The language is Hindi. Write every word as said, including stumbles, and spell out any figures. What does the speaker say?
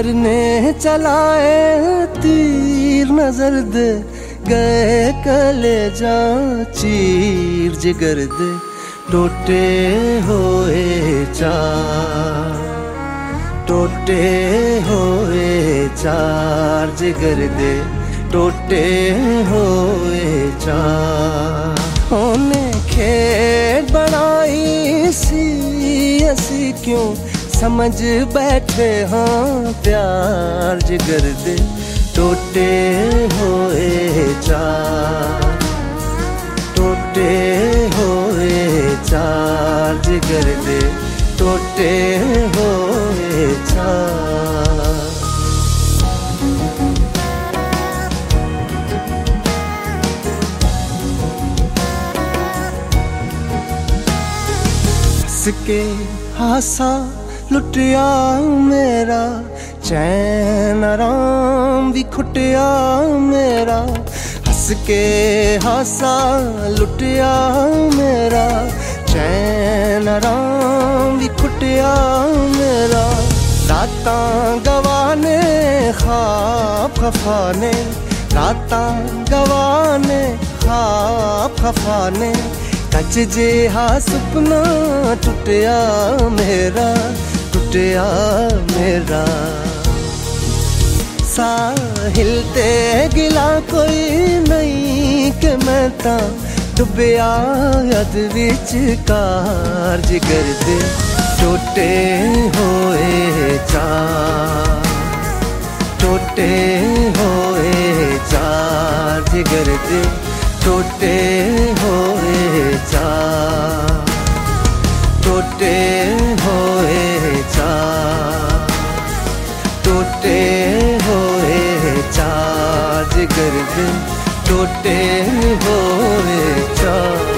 जिगर ने चलाए तीर नजर दे गए कलेजा चीर जिगर दे टूटे होए चार टूटे होए चार जिगर दे टूटे होए चार। ओने खेत बनाई सी असी क्यों समझ बैठे हाँ प्यार जिगर दे टूटे होए चार टूटे होए चार जिगर दे टूटे होए चार। हंस के हासा लुटिया मेरा चैन आराम भी खुटिया मेरा। हंस के हासा लुटिया मेरा चैन आराम भी खुटिया मेरा। रातां गवाने ख्वाब खफाने रातां गवाने ख्वाब खफाने कच जे हा सुपना टुटिया मेरा टुटिया मेरा। साहिल ते गिला कोई नहीं कि मैं ता डुबिया यद विच कार जिगर दे टूटे होए चार टूटे होए चार जिगर दे टूटे होए चार टूटे होए चार टूटे होए चार जिगर दे टूटे होए चार।